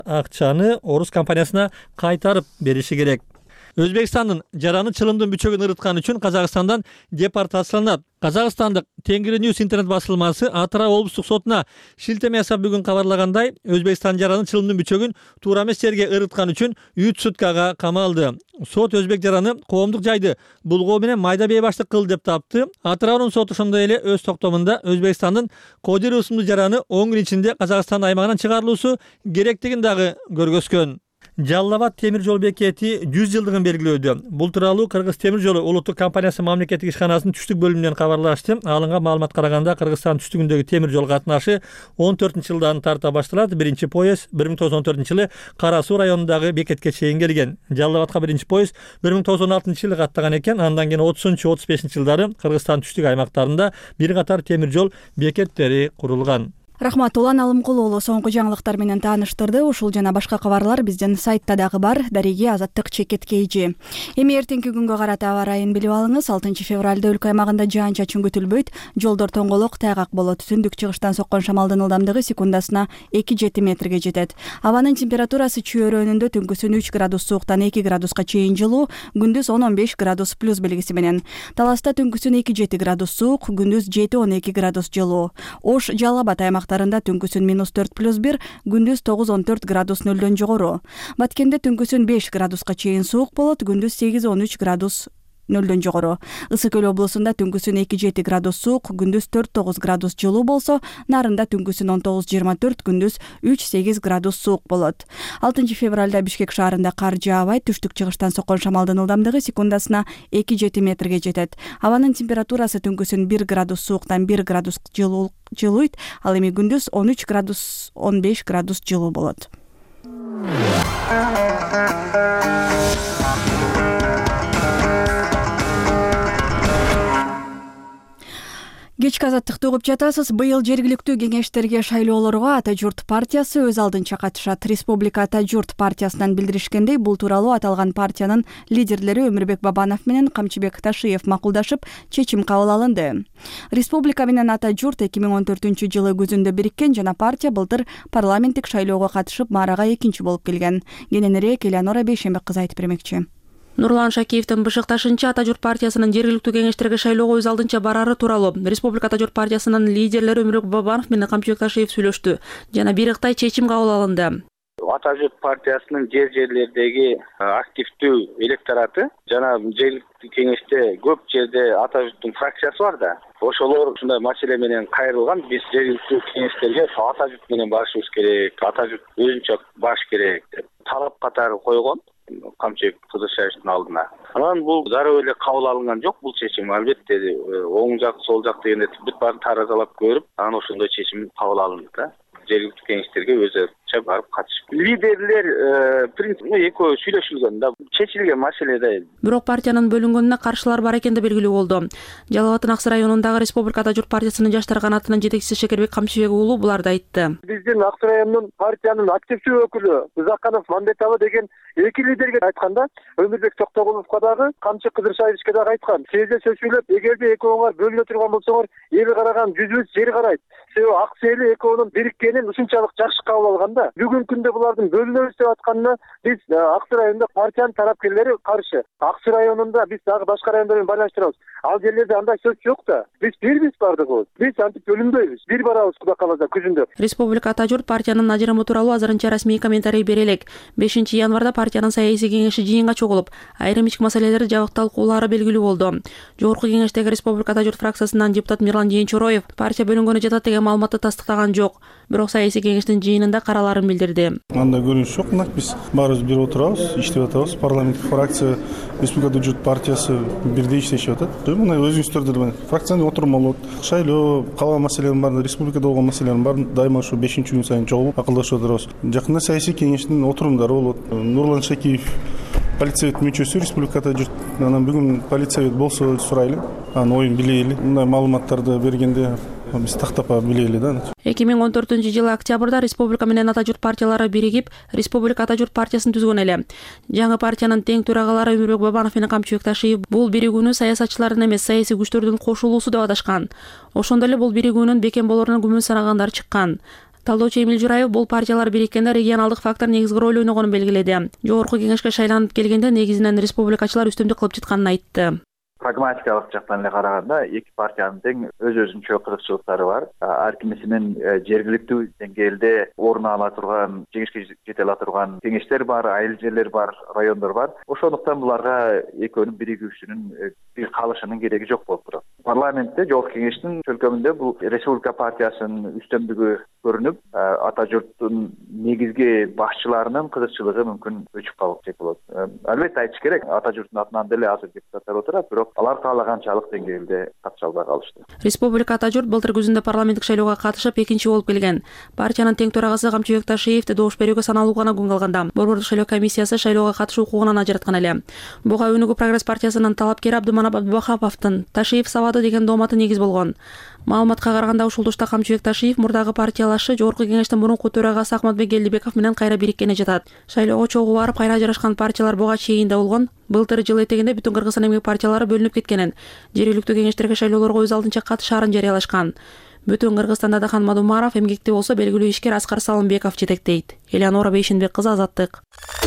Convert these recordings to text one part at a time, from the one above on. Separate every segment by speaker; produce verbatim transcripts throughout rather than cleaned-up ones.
Speaker 1: акчаны орус компаниясына кайтарып бериши керек. Өзбекстандын жараны чылымдын бүчөгүн ырыткан үчүн Казакстандан депортацияланат. Казакстандык Тенгри Ньюс интернет басылмасы Атырау облустук сотуна шилтеме жасап бүгүн кабарлагандай, Өзбекстан жараны чылымдын бүчөгүн туура эмес жерге ырыткан үчүн үч суткага камалды. Сот өзбек жараны коомдук жайды булгоо менен майда бейбаштык кылды деп тапты. Атыраунун соту ошондой эле өз токтомунда Өзбекстандын Кодир ысымдуу жараны он күн ичинде Казакстан аймагынан чыгарылуусу керектигин дагы көргөзгөн. Жалал Абад темир жол бекети жүз жылдыгын белгилөөдө. Бул тууралуу Кыргыз темир жолу улуттук компаниясы мамлекеттик ишканасынын түштүк бөлүмүнөн кабарлашты. Алынган маалымат караганда Кыргызстан түштүгүндөгү темир жол катнашы он төртүнчү жылдан тарта башталат. Биринчи поезд бир миң тогуз жүз он төртүнчү жылы Кара Суу районундагы бекетке чейин келген. Жалал Абадка биринчи поезд бир миң тогуз жүз он алтынчы жылы каттаган экен. Андан кийин отузунчу отуз бешинчи жылдары Кыргызстан түштүк аймактарында бир катар темир жол бекеттери курулган.
Speaker 2: Рахмат, Улан Алымкулуулу соңку жаңылыктар менен тааныштырды. Ушул жана башка кабарлар биздин сайтта дагы бар. Дареги Азаттык чекеткейжи. Эми эртеңки күнгө карата аба ырайын билип алыңыз. алтынчы февралда өлкө аймагында жаан-чачын күтүлбөйт. Жолдор тоңголок, тайгак болот. Түндүк чыгыштан соккон шамалдын ылдамдыгы секундасына эки жети метрге жетет. Абанын температурасы чөйрөнүндө түнкүсүн үч градус сууктан эки градуска чейин жылуу, күндүз он он беш градус плюс белгиси менен. Таласта түнкүсүн эки жети градус суук, күндүз жети он эки градус жылуу. Ош, Жалал Абад аймактарында түнкүсүн минус төрт плюс бир, күндүз тогуз он төрт градус нөлдөн жогору. Баткенде түнкүсүн беш градуска чейин суук болот, күндүз сегиз он үч градус нөлдөн жогору. Ысык Көл облусунда түнкүсүн эки жети градус суук, күндүз төрт тогуз градус жылуу болсо, Нарында түнкүсүн он тогуз жыйырма төрт, күндүз үч сегиз градус суук болот. алтынчы февралда Бишкек шаарында кар жаабайт, түштүк чыгыштан соккон шамалдын ылдамдыгы секундасына эки жети метрге жетет. Абанын температурасы түнкүсүн бир градус сууктан бир градус жылуу жылуйт, ал эми күндүз он үч градус он беш градус жылуу болот. Кечки азаттыкты угуп жатасыз. Быйыл жергиликтүү кеңештерге шайлоолорго Ата журт партиясы өз алдынча катышат. Республика Ата журт партиясынан билдиришкендей, бул тууралуу аталган партиянын лидерлери Өмүрбек Бабанов менен Камчыбек Ташиев макулдашып, чечим кабыл алынды. Республика менен Ата журт эки миң он төртүнчү жылы күзүндө бириккен жана партия былтыр парламенттик шайлоого катышып, маарага экинчи болуп келген. Кененирээк Элеонора Бейшембек кызы айтып бермекчи.
Speaker 3: Нурлан Шакиевдин бышыкташынча, Ата журт партиясынын жергиликтүү кеңештерге шайлоого өз алдынча барары тууралуу Республика Ата журт партиясынын лидерлери Өмүрбек Бабанов менен Камчыбек Ташиев сүйлөштү. Жана бир ыктай чечим кабыл алынды.
Speaker 4: Ата журт партиясынын жер жерлердеги активдүү электораты жана жергиликтүү кеңеште көп жерде Ата журттун фракциясы бар да. Ошолор ушундай маселе менен кайрылган. Биз жергиликтүү кеңештерге Ата журт менен барышыбыз керек, Ата журт өзүнчө баш керек деп талап катары койгон. Камчыбек Кудушаевдин алдына. Анан бул дароо эле кабыл алынган жок бул чечим. Албетте оң жак, сол жак дегенде бүт баарын таразалап көрүп, анан ошондой чечим кабыл алынды да. Жергиликтүү кеңештерге өзүнчө барып катышып. Лидерлер принципте экөө сүйлөшүлгөн да, чечилген маселе да.
Speaker 3: Бирок партиянын бөлүнгөнүнө каршылар бар экени белгилүү болду. Жалал Абадтын Аксы районундагы Республика Ата журт партиясынын жаштар канатынын жетекчиси Шекербек Камчыбек уулу буларды айтты.
Speaker 5: Биздин Аксы районунун партиянын активдүү өкүлү Узаканов Мамбетова деген эки лидерге айтканда, Өмүрбек Токтогуловго дагы, Камчы Кыдыршаевичке дагы айткан. Сезе сөзүлөп, эгерде экөөңөр бөлүнө турган болсоңор, эли караган жүзүбүз жер карайт. Себеби Аксы эли экөөнүн бириккенин ушунчалык жакшы кабыл алганда, бүгүнкү күндө булардын бөлүнөбүз деп атканына биз Аксы районунда партиянын тарапкерлери каршы. Аксы районунда биз дагы башка райондор менен байланыштырабыз. Ал жерлерде андай сөз жок да. Биз бирбиз бардыгыбыз. Биз антип бөлүнбөйбүз. Бир барабыз Кудай кааласа күзүндө.
Speaker 3: Республика Ата журт партиянын ажырамы тууралуу азырынча расмий комментарий бере элек. бешинчи январда партиянын саясий кеңеши жыйынга чогулуп, айрым ички маселелерди жабык талкуулаары белгилүү болду. Жогорку кеңештеги Республика Ата журт фракциясынан депутат Мирлан Жээнчороев партия бөлүнгөнү жатат деген маалыматты тастыктаган жок. Бирок саясий кеңештин жыйынында караларын билдирди.
Speaker 6: Андай көрүнүш жок. Биз баарыбыз бир отурабыз, иштеп атабыз. Парламенттик фракция Республика Ата журт партиясы бирдей иштешип атат. Мына өзүңүздөрдү фракциянын отуруму болот. Шайлоо, калган маселенин баарын, республикада болгон маселенин баарын дайыма ушу бешинчи күн сайын чогулуп акылдашып отурабыз. Жакында саясий кеңештин отурумдары болот. Нурлан Шакиев полицейт мүчөсү Республика Ата журт. Анан бүгүн полицейт болсо сурайлы. Анын оюн билейли. Мындай маалыматтарды бергенде биз тактап билейли да.
Speaker 3: эки миң он төртүнчү жылы октябрда Республика менен Ата журт партиялары биригип, Республика Ата журт партиясын түзгөн эле. Жаңы партиянын тең төрагалары Өмүрбек Бабанов менен Камчыбек Ташиев бул биригүүнү саясатчылардын эмес, саясий күчтөрдүн кошулуусу деп аташкан. Ошондой эле бул биригүүнүн бекем болоруна күмөн санагандар чыккан. Талдоочу Эмил Жураев бул партиялар бириккенде регионалдык фактор негизги роль ойногонун белгиледи. Жогорку кеңешке шайланып келгенде негизинен республикачылар үстүмдүк кылып жатканын айтты.
Speaker 7: Прагматикалык жактан эле караганда эки партиянын тең өз өзүнчө кызыкчылыктары бар. Ар кимисинин жергиликтүү деңгээлде орун ала турган, жеңишке жете ала турган кеңештер бар, айыл жерлер бар, райондор бар. Ошондуктан буларга экөөнүн биригүүсүнүн, бир калышынын кереги жок болуп турат. Парламентте жогорку кеңештин чөлкөмүндө бул Республика партиясынын үстөмдүгү көрүнүп, ата журттун негизги башчыларынын кызыкчылыгы мүмкүн өчүп калып болот. Албетте айтыш керек, ата журттун атынан деле азыр депутаттар отурат, бирок алар каалаганчалык деңгээлде катыша албай калышты.
Speaker 3: Республика ата журт былтыр күзүндө парламенттик шайлоого катышып экинчи болуп келген. Партиянын тең төрагасы Камчыбек Ташиевди добуш берүүгө саналуу гана күн калганда Борбордук шайлоо комиссиясы шайлоого катышуу укугунан ажыраткан эле. Буга өнүгүү прогресс партиясынын талапкери Абдыманап Абдыбахаповдун Ташиев сабады деген дооматы негиз болгон. Маалыматка караганда ушул тушта Камчыбек Ташиев мурдагы партиялашы Жогорку кеңештин мурунку төрагасы Ахматбек Келдибеков менен кайра бириккени жатат. Шайлоого чогуу барып кайра ажырашкан партиялар буга чейин да болгон. Былтыр жыл этегинде бүтүн Кыргызстан эмгек партиялары бөлүнүп кеткенин, жергиликтүү кеңештерге шайлоолорго өз алдынча катышаарын жарыялашкан. Бүтүн Кыргызстанда да Хан Мадумаров, эмгекте болсо белгилүү ишкер Аскар Салымбеков жетектейт. Элеонора Бейшенбек кызы, Азаттык.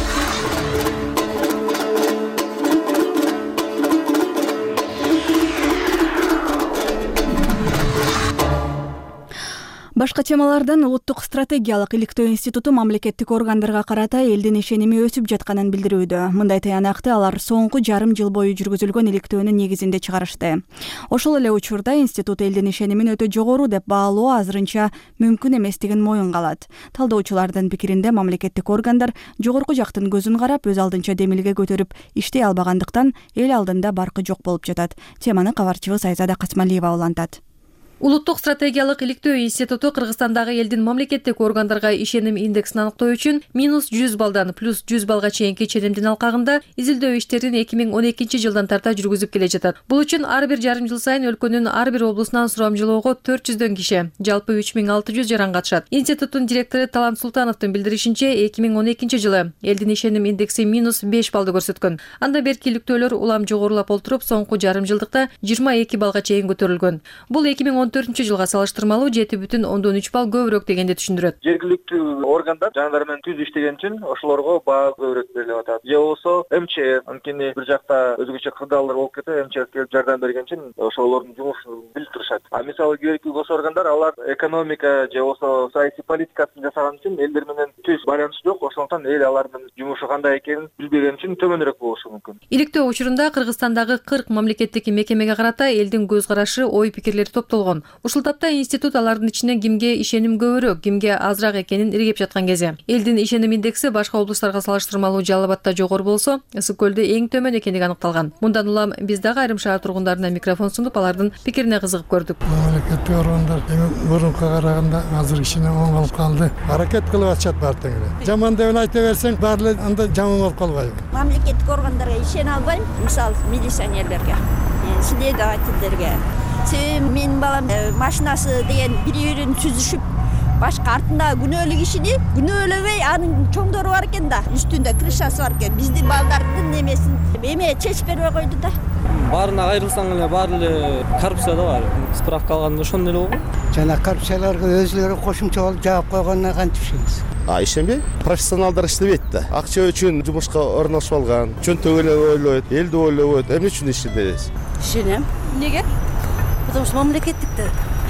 Speaker 2: Башка темалардан Улуттук стратегиялык иликтөө институту мамлекеттик органдарга карата элдин ишеними өсүп жатканын билдирүүдө. Мындай таянакты алар соңку жарым жыл бою жүргүзүлгөн иликтөөнүн негизинде чыгарышты. Ошол эле учурда институт элдин ишенимин өтө жогору деп баалоо азырынча мүмкүн эместигин моюнга алат. Талдоочулардын пикиринде мамлекеттик органдар жогорку жактын көзүн карап, өз алдынча демилге көтөрүп иштей албагандыктан эл алдында баркы жок болуп жатат. Теманы кабарчыбыз Айзада Касмалиева улантат.
Speaker 8: Улуттук стратегиялык иликтөө институту Кыргызстандагы элдин мамлекеттик органдарга ишеним индексин аныктоо үчүн минус жүз балдан плюс жүз балга чейинки ченемдин алкагында изилдөө иштерин эки миң он экинчи жылдан тарта жүргүзүп келе жатат. Бул үчүн ар бир жарым жыл сайын өлкөнүн ар бир облусунан сурамжылоого төрт жүздөн киши, жалпы үч миң алты жүз жаран катышат. Институттун директору Талант Султановдун билдиришинче, эки миң он экинчи жылы элдин ишеним индекси минус беш балды көрсөткөн. Анда берки иликтөөлөр улам жогорулап олтуруп, соңку жарым жылдыкта жыйырма эки балга чейин көтөрүлгөн. Бул эки миң он төртүнчү жылга салыштырмалуу жети бүтүн ондон үч балл көбүрөөк дегенди түшүндүрөт.
Speaker 9: Жергиликтүү органдар жандар менен түз иштеген үчүн ошолорго баа көбүрөөк берилип атат. Же болбосо эм че эс, анткени бир жакта өзгөчө кырдаалдар болуп кетет, эм че эс келип жардам берген үчүн ошолордун жумушун билип турушат. А мисалы жергиликтүү гос органдар алар экономика же болбосо саясий политикасын жасаган үчүн элдер менен түз байланыш жок, ошондуктан эл алардын жумушу кандай экенин билбеген үчүн төмөнүрөөк болушу мүмкүн.
Speaker 8: Иликтөө учурунда Кыргызстандагы кырк мамлекеттик мекемеге карата элдин көз карашы, ой пикирлери топтолгон. Ушул тапта институт алардын ичинен кимге ишеним көбүрөөк, кимге азыраак экенин иргеп жаткан кези. Элдин ишеним индекси башка облустарга салыштырмалуу Жалал Абадта жогору болсо, Ысык көлдө эң төмөн экендиги аныкталган. Мындан улам биз дагы айрым шаар тургундарына микрофон сунуп, алардын пикирине кызыгып көрдүк.
Speaker 10: Мамлекеттик органдар мурунка караганда азыр ишине оңолуп калды. Аракет кылып атышат баардыгы эле. Жаман деп айта берсең, баары анда жаман болуп калбайбы?
Speaker 11: Мамлекеттик органдарга ишене албайм, мисалы милиционерлерге, следовательдерге. Себеби менин балам машинасы деген бири-бирин сүзүшүп, башка артында күнөөлүү кишини күнөөлөбөй, анын чоңдору бар экен да, үстүндө крышасы бар экен. Биздин балдардын немесин эме чечип бербей койду да.
Speaker 12: Баарына кайрылсаң эле баары эле коррупция да бар. Справка алганда ошондой эле болгон.
Speaker 13: Жана коррупцияларга өзүлөрү кошумча болуп жаап койгонуна кантип ишенесиз?
Speaker 14: А ишенбей, профессионалдар иштебейт да. Акча үчүн жумушка орношуп алган, чөнтөгү эле ойлойт, элди ойлобойт. Эмне үчүн ишенебиз?
Speaker 11: Ишенем. Неге? Потому что мамлекеттикте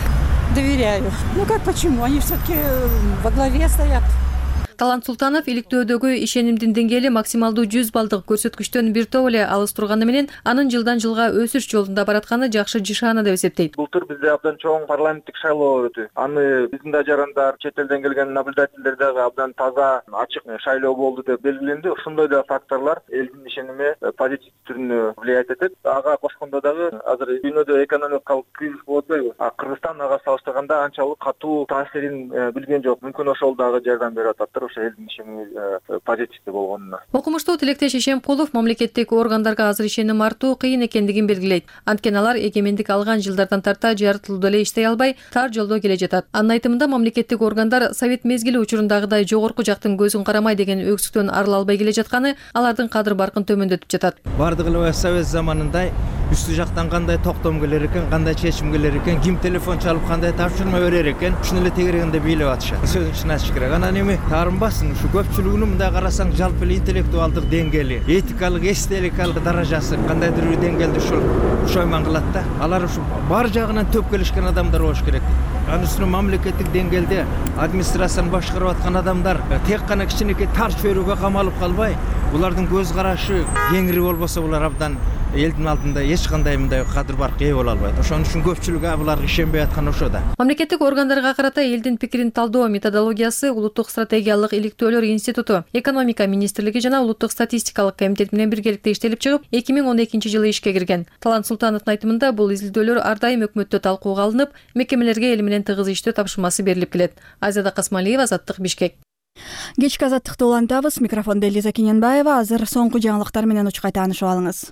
Speaker 15: доверяю. Ну как почему? Они все-таки во главе стоят.
Speaker 8: Талант Султанов иликтөөдөгү ишенимдин деңгээли максималдуу жүз балдык көрсөткүчтөн бир топ эле алыс турганы менен анын жылдан жылга өсүш жолунда баратканы жакшы жышаана деп эсептейт.
Speaker 9: Былтыр бизде абдан чоң парламенттик шайлоо өтү. Аны биздин да жарандар, чет элден келген наблюдательдер дагы абдан таза, ачык шайлоо болду деп белгиленди. Ошондой да факторлор элдин ишеними позитив түрүнө влиять этет. Ага кошкондо дагы азыр дүйнөдө экономикалык кризис болуп атпайбы? А Кыргызстан ага салыштырганда анчалык катуу таасирин билген жок. Мүмкүн ошол дагы жардам берип атат. ошо элдин ишеними позитивдүү болгонуна.
Speaker 8: Окумуштуу Тилектеш Ишемкулов мамлекеттик органдарга азыр ишеним артуу кыйын экендигин белгилейт. Анткени алар эгемендик алган жылдардан тарта жаратылуу эле иштей албай, тар жолдо келе жатат. Анын айтымында мамлекеттик органдар совет мезгили учурундагыдай жогорку жактын көзүн карамай деген өксүктөн арыла албай келе жатканы алардын кадыр баркын төмөндөтүп жатат.
Speaker 16: Бардыгы эле совет заманында үстү жактан кандай токтом келер экен, кандай чечим келер экен, ким телефон чалып кандай тапшырма берер экен, ушуну эле тегерегинде бийлеп атышат. Сөзүн чын ачыш керек. Анан эми таарынбасын, ушу көпчүлүгүнүн мындай карасаң жалпы эле интеллектуалдык деңгээли, этикалык, эстетикалык даражасы кандайдыр бир деңгээлде ушул ушойман кылат да. Алар ушу бар жагынан төп келишкен адамдар болуш керек. Анын үстүнө мамлекеттик деңгээлде администрацияны башкарып аткан адамдар тек гана кичинекей тар чөйрөгө камалып калбай, булардын көз карашы кеңири болбосо булар абдан элдин алдында эч кандай мындай кадыр баркка ээ боло албайт. Ошон үчүн көпчүлүк буларга ишенбей аткан ошо да.
Speaker 8: Мамлекеттик органдарга карата элдин пикирин талдоо методологиясы Улуттук стратегиялык иликтөөлөр институту, экономика министрлиги жана Улуттук статистикалык комитет менен биргеликте иштелип чыгып, эки миң он экинчи жылы ишке кирген. Талант Султановдун айтымында бул изилдөөлөр ар дайым өкмөттө талкууга алынып, мекемелерге эл менен тыгыз иштөө тапшырмасы берилип келет. Азада Касмалиева, Азаттык, Бишкек.
Speaker 2: Кечки азаттыкты улантабыз. Микрофондо Элиза Кененбаева. Азыр соңку жаңылыктар менен учкай таанышып алыңыз.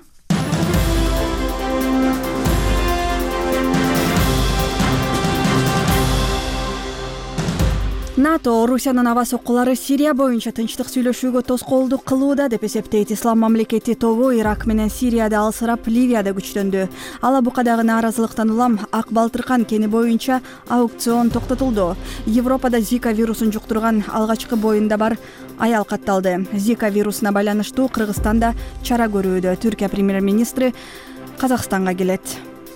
Speaker 2: НАТО Орусиянын аба соккулары Сирия боюнча тынчтык сүйлөшүүгө тоскоолдук кылууда деп эсептейт. Ислам мамлекети тобу Ирак менен Сирияда алсырап, Ливияда күчтөндү. Ала букадагы нааразылыктан улам Ак Балтыркан кени боюнча аукцион токтотулду. Европада Зика вирусун жуктурган алгачкы боюнда бар аял катталды. Зика вирусуна байланыштуу Кыргызстанда чара көрүүдө. Түркия премьер-министри Казакстанга келет.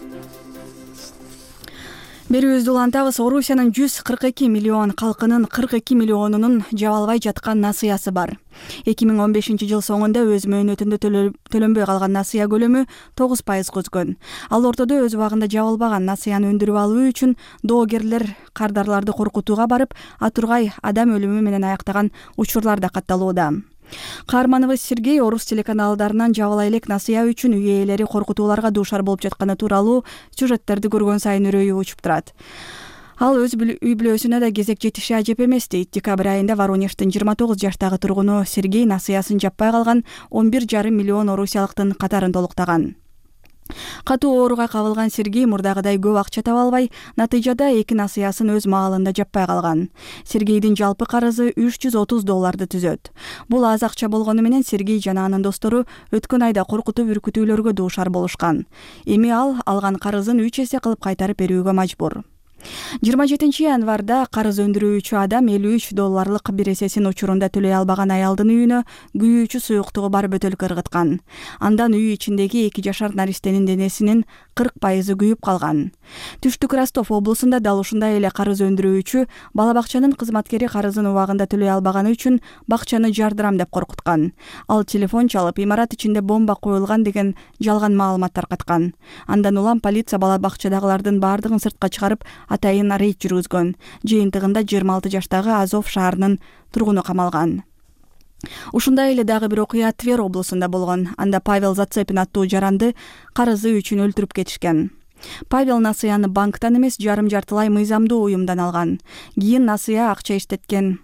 Speaker 2: Берүүбүздү улантабыз. Орусиянын жүз кырк эки миллион калкынын кырк эки миллионунун жабалбай жаткан насыясы бар. эки миң он бешинчи жыл соңунда өз мөөнөтүндө төлөнбөй калган насыя көлөмү тогуз пайызга өскөн. Ал ортодо өз убагында жабылбаган насыяны өндүрүп алуу үчүн доогерлер кардарларды коркутууга барып, атургай адам өлүмү менен аяктаган учурлар да катталууда. Каарманыбыз Сергей орус телеканалдарынан жабыла элек насыя үчүн үй ээлери коркутууларга дуушар болуп жатканы тууралуу сюжеттерди көргөн сайын үрөйү учуп турат. Ал өз үй бүлөсүнө да кезек жетиши ажеп эмес дейт. Декабрь айында Воронеждин жыйырма тогуз жаштагы тургуну Сергей насыясын жаппай калган он бир жарым миллион орусиялыктын катарын толуктаган. Катуу ооруга кабылган Сергей мурдагыдай көп акча таба албай, натыйжада эки насыясын өз маалында жаппай калган. Сергейдин жалпы карызы үч жүз отуз долларды түзөт. Бул аз акча болгону менен Сергей жана анын достору өткөн айда коркутуп үркүтүүлөргө дуушар болушкан. Эми ал алган карызын үч эсе кылып кайтарып берүүгө мажбур. жыйырма жетинчи январда карыз өндүрүүчү адам элүү үч долларлык бир эсесин учурунда төлөй албаган аялдын үйүнө күйүүчү суюктугу бар бөтөлкө ыргыткан. Андан үй ичиндеги эки жашар наристенин денесинин кырк пайызы күйүп калган. Түштүк Ростов облусунда дал ушундай эле карыз өндүрүүчү бала бакчанын кызматкери карызын убагында төлөй албаганы үчүн бакчаны жардырам деп коркуткан. Ал телефон чалып, имарат ичинде бомба коюлган деген жалган маалымат таркаткан. Андан улам полиция бала бакчадагылардын баардыгын сыртка чыгарып, атайын рейд жүргүзгөн. Жыйынтыгында жыйырма алты жаштагы Азов шаарынын тургуну камалган. Ушундай эле дагы бир окуя Твер облусунда болгон. Анда Павел Зацепин аттуу жаранды карызы үчүн өлтүрүп кетишкен. Павел насыяны банктан эмес, жарым жартылай мыйзамдуу уюмдан алган. Кийин насыя акча иштеткен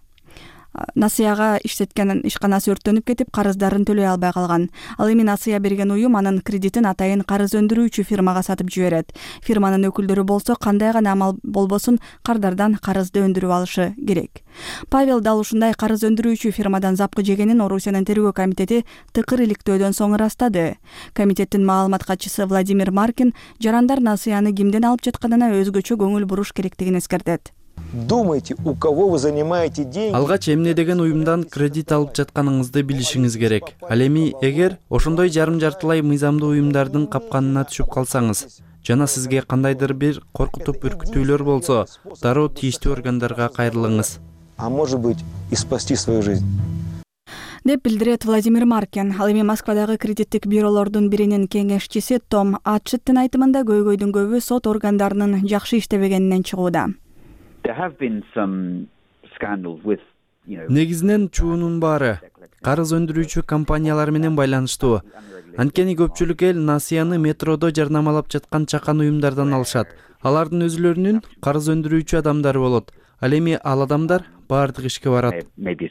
Speaker 2: насыяга иштеткен ишканасы өрттөнүп кетип, карыздарын төлөй албай калган. Ал эми насыя берген уюм анын кредитин атайын карыз өндүрүүчү фирмага сатып жиберет. Фирманын өкүлдөрү болсо кандай гана амал болбосун кардардан карызды өндүрүп алышы керек. Павел дал ушундай карыз өндүрүүчү фирмадан запкы жегенин Орусиянын тергөө комитети тыкыр иликтөөдөн соң ырастады. Комитеттин маалымат катчысы Владимир Маркин жарандар насыяны кимден алып жатканына өзгөчө көңүл буруш керектигин эскертет.
Speaker 17: Думайте, у кого вы занимаете деньги.
Speaker 18: Алгач эмне деген уюмдан кредит алып жатканыңызды билишиңиз керек. Ал эми эгер ошондой жарым жартылай мыйзамдуу уюмдардын капканына түшүп калсаңыз жана сизге кандайдыр бир коркутуп үркүтүүлөр болсо, дароо тийиштүү органдарга кайрылыңыз.
Speaker 17: А может быть, и спасти свою жизнь.
Speaker 2: деп билдирет Владимир Маркин. Ал эми Москвадагы кредиттик бюролордун биринин кеңешчиси Том Атшеттин айтымында көйгөйдүн көбү сот органдарынын жакшы иштебегенинен чыгууда.
Speaker 18: Негизинен чуунун баары карыз өндүрүүчү компаниялар менен байланыштуу. Анткени көпчүлүк эл насыяны метродо жарнамалап жаткан чакан уюмдардан алышат. Алардын өзүлөрүнүн карыз өндүрүүчү адамдары болот. Ал эми ал адамдар баардык ишке барат.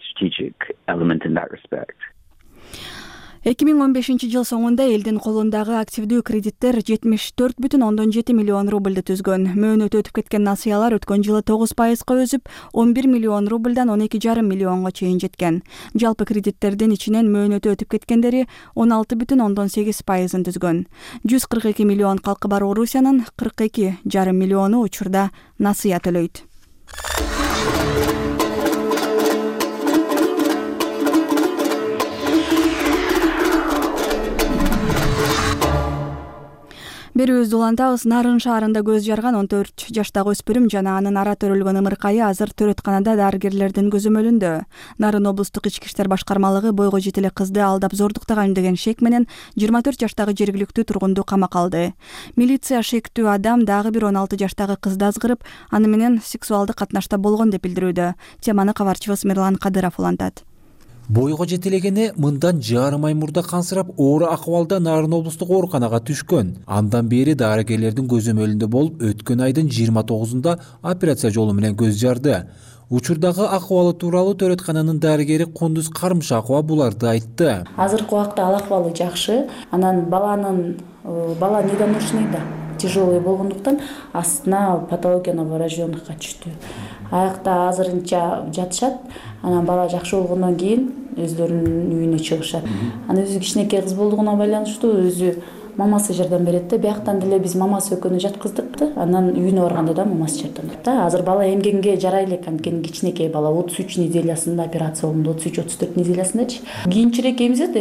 Speaker 2: эки миң он бешинчи жыл соңунда элдин колундагы активдүү кредиттер жетимиш төрт бүтүн ондон жети миллион рубльду түзгөн. Мөөнөтү өтүп кеткен насыялар өткөн жылы тогуз пайызга өсүп, он бир миллион рубльдан он эки жарым миллионго чейин жеткен. Жалпы кредиттердин ичинен мөөнөтү өтүп кеткендери он алты бүтүн ондон сегиз пайызын түзгөн. жүз кырк эки миллион калкы бар Орусиянын кырк эки жарым миллиону учурда насыя төлөйт. Берүүбүздү улантабыз. Нарын шаарында көз жарган он төрт жаштагы өспүрүм жана анын ара төрөлгөн ымыркайы азыр төрөтканада дарыгерлердин көзөмөлүндө. Нарын облустук ички иштер башкармалыгы бойго жетеле кызды алдап зордуктаган деген шек менен жыйырма төрт жаштагы жергиликтүү тургунду камакка алды. Милиция шектүү адам дагы бир он алты жаштагы кызды азгырып, аны менен сексуалдык катнашта болгон деп билдирүүдө. Теманы кабарчыбыз Мирлан Кадыров улантат.
Speaker 19: Бойго жетелегени мындан жарым ай мурда кансырап оор акыбалда Нарын облустук ооруканага түшкөн. Андан бери дарыгерлердин көзөмөлүндө болуп, өткөн айдын жыйырма тогузунда операция жолу менен көз жарды. Учурдагы акыбалы тууралуу төрөткананын дарыгери Кундуз Кармышакова буларды айтты.
Speaker 20: Азыркы убакта ал акыбалы жакшы. Анан баланын бала недоношный да, тяжелый болгондуктан астына патология новорожденныйга түштү. Аякта азырынча жатышат. Анан бала жакшы болгондон кийин өздөрүнүн үйүнө чыгышат. Анан өзү кичинекей кыз болгоnuна байланыштуу өзү мамасы жардам берет да. Бияктан деле биз мамасы экөөнү жаткыздык да. Анан үйүнө барганда да мамасы жардам берет да. Азыр бала эмгенге жарай элек, анткени кичинекей бала отуз үч неделясында операция болду, отуз үч отуз төрт неделясындачы. Кийинчерээк эмизет,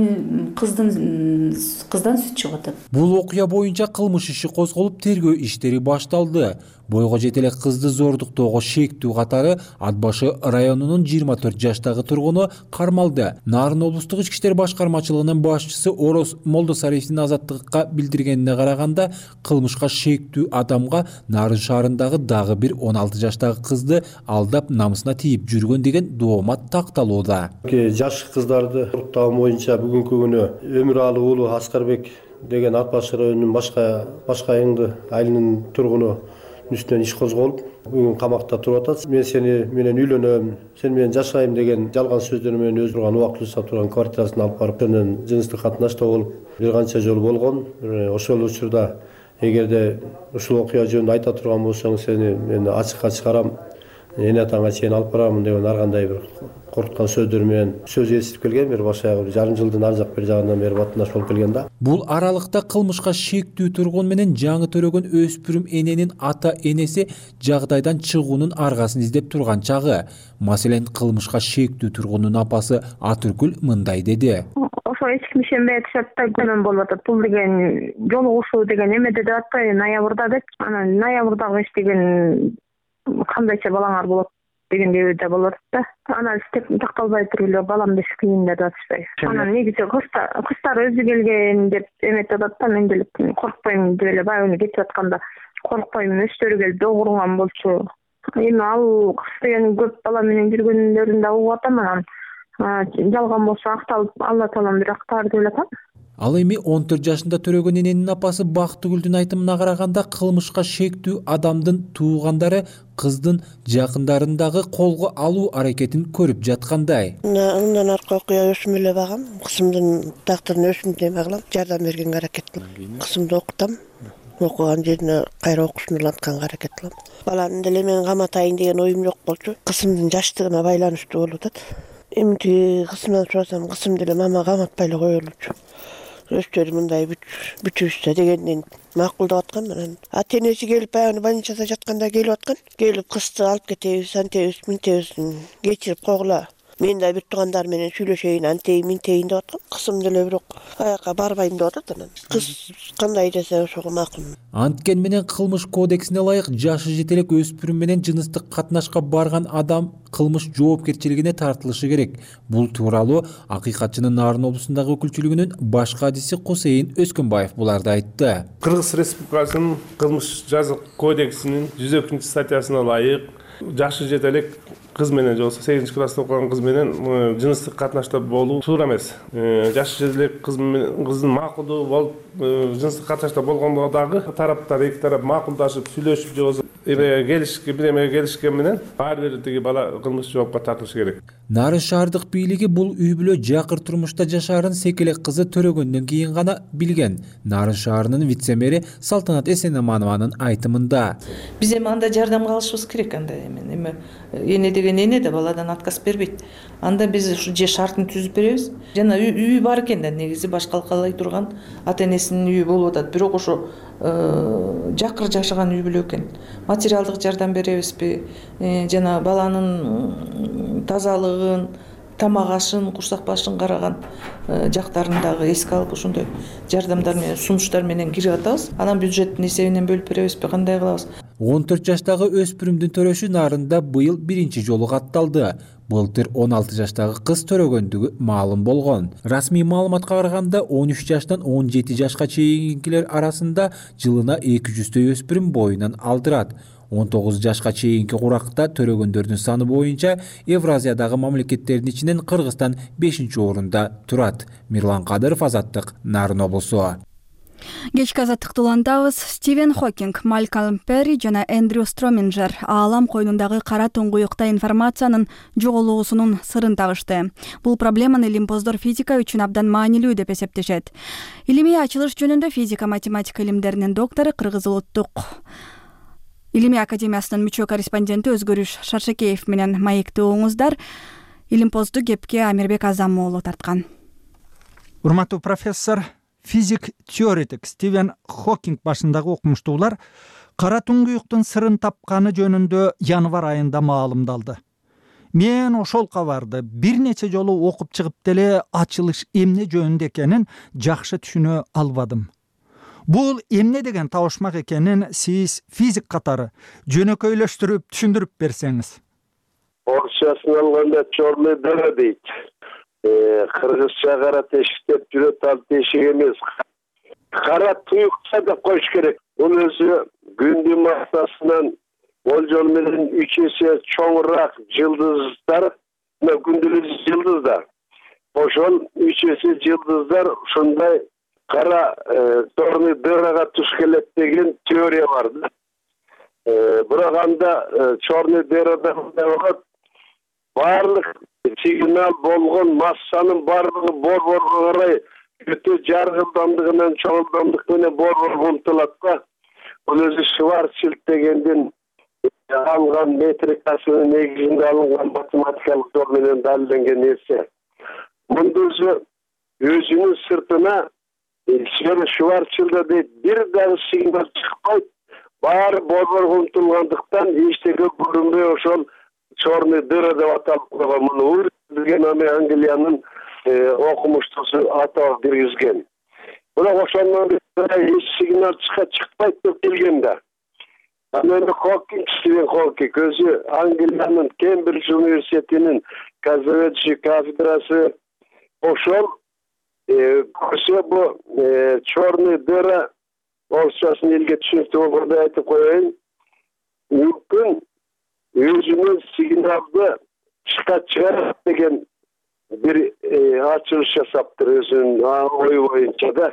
Speaker 20: кыздын кыздан сүт чыгып атат.
Speaker 19: Бул окуя боюнча кылмыш иши козголуп, тергөө иштери башталды. Бойго жетеле кызды зордуктоого шектүү катары Ат башы районунун жыйырма төрт жаштагы тургуну кармалды. Нарын облустук ички иштер башкармачылыгынын башчысы Орос Молдосариевдин Азаттыкка билдиргенине караганда, кылмышка шектүү адамга Нарын шаарындагы дагы бир он алты жаштагы кызды алдап намысына тийип жүргөн деген доомат такталууда.
Speaker 21: Жаш кыздарды уруктаган боюнча бүгүнкү күнү Өмүралы уулу Аскарбек деген Ат башы районунун башка башка айыңды айылынын тургуну үстүнөн иш козголуп, бүгүн камакта туруп атат. Мен сени менен үйлөнөм, сен менен жашайм деген жалган сөздөр менен өзү турган убактылуу жасап турган квартирасын алып барып, менен жыныстык катнашта болуп, бир канча жолу болгон. Ошол учурда эгерде ушул окуя жөнүндө айта турган болсоң, сени мен ачыкка чыгарам, эне атаңа чейин алып барамын деген ар кандай бир коркуткан сөздөр менен сөз естип келген. Бир баш аягы жарым жылдын ар жак бир жагынан бери батнаш болуп келген да.
Speaker 19: Бул аралыкта кылмышка шектүү тургун менен жаңы төрөгөн өспүрүм эненин ата энеси жагдайдан чыгуунун аргасын издеп турган чагы. Маселен, кылмышка шектүү тургундун апасы Атүркүл мындай деди.
Speaker 22: Ошо эч ким ишенбей атышат да, күнөм болуп атат. Бул деген жолугушуу деген эмеде деп атпайбы, ноябрда деп. Анан ноябрдагы иш деген кандайча балаңар болот деген өйдө болот да. Анан истеп такталбай туруп эле балам беш кийин деп атышпайбы. Анан негизи кыздар өзү келген деп эметип атат да, мен деле коркпойм деп эле баягы кетип атканда коркпойм, өздөрү келип добурган болчу. Эми ал кыз деген көп бала менен жүргөндөрүн да угуп атам. Анан жалган болсо акталып, Алла таалам бир актаар деп атам.
Speaker 19: Ал эми он төрт жашында төрөгөн эненин апасы Бактыгүлдүн айтымына караганда, кылмышка шектүү адамдын туугандары кыздын жакындарындагы колго алуу аракетин көрүп жаткандай.
Speaker 13: Андан аркы окуя өзүм эле багам, кызымдын тактырын өзүм баглам, жардам бергенге аракет кылам. Кызымды окутам, окуган жерине кайра окушун улантканга аракет кылам. Баланы деле мен каматайын деген оюм жок болчу. Кызымдын жаштыгына байланыштуу болуп атат. Эмти кызымдан сурасам, кызым деле мама каматпай эле коелучу. Өстөрү мындай бүтүбүздө дегенден макулдап аткан. Анан ата энеси келип баягы больницада жатканда келип аткан. Келип кызды алып кетебиз, антебиз, мынтебиз, кечирип койгула. Мен да бир туугандар менен сүйлөшөйүн, антейин, минтейин деп аткан. Кызым деле бирок аяка барбайм деп атат. Анан кыз кандай десе ошого макул.
Speaker 19: Анткен менен кылмыш кодексине ылайык жашы жетелек өспүрүм менен жыныстык катнашка барган адам кылмыш жоопкерчилигине тартылышы керек. Бул тууралуу Акыйкатчынын Нарын облусундагы өкүлчүлүгүнүн баш кадиси Кусейин Өскөнбаев буларды айтты.
Speaker 23: Кыргыз Республикасынын кылмыш жазык кодексинин жүз экинчи статьясына ылайык жашы жетелек
Speaker 1: кыз менен же болбосо сегизинчи класста окуган кыз менен жыныстык катнашта болуу туура эмес. Жашы элек кыз менен кыздын макулдуу болуп жыныстык катнашта болгондо дагы тараптар эки тарап макулдашып сүйлөшүп же болбосо эмеге келишкен бир эмеге келишкен менен баары бир тиги бала кылмыш жоопко тартылышы керек.
Speaker 19: Нарын шаардык бийлиги бул үй бүлө жакыр турмушта жашаарын Секелек кызы төрөгөндөн кийин гана билген. Нарын шаарынын вице-мэри Салтанат Эсенаманованын айтымында.
Speaker 4: Биз эми анда жардам кылышыбыз керек, анда эми эме эне деген эне да баладан отказ бербейт. Анда биз ушу же шартын түзүп беребиз. Жана үй бар экен да, негизи башка калай турган ата энесинин үйү болуп атат. Бирок ошо жакыр жашаган үй бүлө экен. Материалдык жардам беребизби? Жана баланын тазалыгын, тамак ашын, курсак башын караган жактарын дагы эске алып ошондой жардамдар менен, сунуштар менен кирип атабыз. Анан бюджеттин эсебинен бөлүп беребизби, кандай кылабыз?
Speaker 19: он төрт жаштагы өспүрүмдүн төрөшү Нарында быйыл биринчи жолу катталды. Былтыр он алты жаштагы кыз төрөгөндүгү маалым болгон. Расмий маалыматка караганда он үч жаштан он жети жашка чейинкилер арасында жылына эки жүздөй өспүрүм боюнан алдырат. он тогуз жашка чейинки куракта төрөгөндөрдүн саны боюнча Евразиядагы мамлекеттердин ичинен Кыргызстан бешинчи орунда турат. Мирлан Кадыров, Азаттык, Нарын облусу.
Speaker 2: Кечки азаттыкты улантабыз. Стивен Хокинг, Малкольм Перри жана Эндрю Строминджер аалам койнундагы кара туңгуюкта информациянын жоголуусунун сырын табышты. Бул проблеманы илимпоздор физика үчүн абдан маанилүү деп эсептешет. Илимий ачылыш жөнүндө физика математика илимдеринин доктору, Кыргыз улуттук Илимий академиясынын мүчө корреспонденти Өзгөрүш Шаршекеев менен маектөөңүздар. Илимпозду кепке Амирбек Азамуулу тарткан.
Speaker 23: Урматтуу профессор, физик теоретик Стивен Хокинг башындагы окумуштуулар кара туңгуюктун сырын тапканы жөнүндө январ айында маалымдалды. Мен ошол кабарды бир нече жолу окуп чыгып деле ачылыш эмне жөнүндө экенин жакшы түшүнө албадым. Бул эмне деген табышмак экенин сиз физик катары жөнөкөйлөштүрүп түшүндүрүп берсеңиз.
Speaker 24: Орусчасын алганда чорный дыра дейт. Кыргызча кара тешик деп жүрөт, ал тешик эмес. Кара туюкча деп коюш керек. Бул өзү күндүн массасынан болжол менен үч эсе чоңураак жылдыздар, күндүлүк жылдыздар. Ошол үч эсе жылдыздар ушундай кара чорный дырага туш келет деген теория бар да. Бирок анда чорный дырада болот, баардык сигнал болгон массанын баардыгы борборго карай өтө жаргылдамдыгынан чоңдамдык менен борборго умтулат да. Бул өзү Шварцшильд дегендин алган метрикасынын негизинде алынган математикалык жол менен далилденген нерсе. Мунду өзү өзүнүн сыртына Шварцшильд дейт, бир дагы сигнал чыкпайт, баары борборго умтулгандыктан эчтеке көрүнбөй ошол чорный дыра деп аталып койгон. Муну билген Англиянын окумуштуусу атап бергизген. Бирок ошондон эч сигнал чыга чыкпайт деп келген да. Анан Хокинг, Стивен Хокинг өзү Англиянын Кембридж университетинин казаведчи кафедрасы ошол көрсө бу чорный дыра орусчасын элге түшүнүктүү болгондой айтып коеюн. Мүмкүн өзүнүн сигналды чыкат чыгарат деген бир ачылыш жасаптыр өзүнүн ой боюнча да.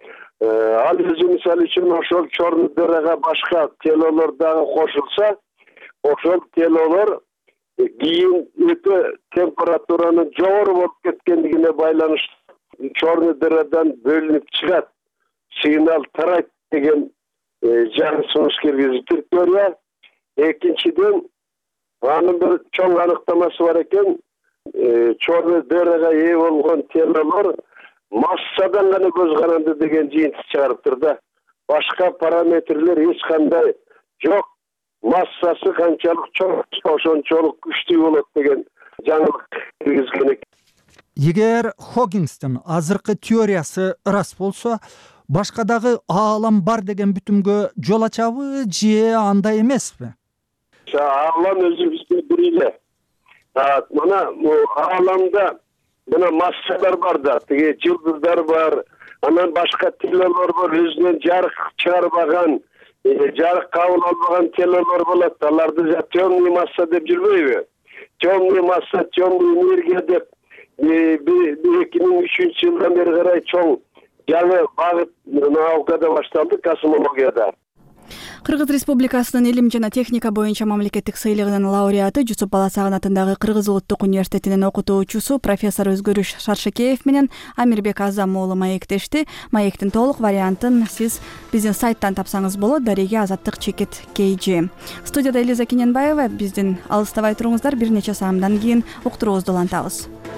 Speaker 24: Ал өзү мисалы үчүн ошол чорный дырага башка телолор дагы кошулса, ошол телолор кийин өтө температуранын жогору болуп кеткендигине байланыштуу чорный дырадан бөлүнүп чыгат, сигнал тарайт деген жаңы сунуш киргизиптир теория. Экинчиден, анын бир чоң аныктамасы бар экен, чорный дырага ээ болгон телолор массадан гана көз каранды деген жыйынтык чыгарыптыр да. Башка параметрлер эч кандай жок, массасы канчалык чоң, ошончолук күчтүү болот деген жаңылык киргизген экен.
Speaker 23: Эгер Хокингстин азыркы теориясы рас болсо, башка дагы аалам бар деген бүтүмгө жол ачабы же андай эмеспи?
Speaker 24: Аалам өзүбүздө бир эле. Мына ааламда мына массалар бар да, тиги жылдыздар бар, анан башка телолор бар, өзүнөн жарык чыгарбаган, жарык кабыл албаган телолор болот. Аларды темный масса деп жүрбөйбү? темный масса, темный энергия деп эки миң үчүнчү жылдан бери карай чоң жаңы багыт наукада башталды, космологияда.
Speaker 2: Кыргыз Республикасынын илим жана техника боюнча мамлекеттик сыйлыгынын лауреаты Жусуп Баласагын атындагы Кыргыз улуттук университетинин окутуучусу профессор Өзгөрүш Шаршекеев менен Амирбек Азам уулу маектешти. Маектин толук вариантын сиз биздин сайттан тапсаңыз болот. Дареге Азаттык чекит kg. Студияда Элиза Кененбаева. Биздин алыстабай туруңуздар, бир нече саамдан кийин уктуруубузду улантабыз.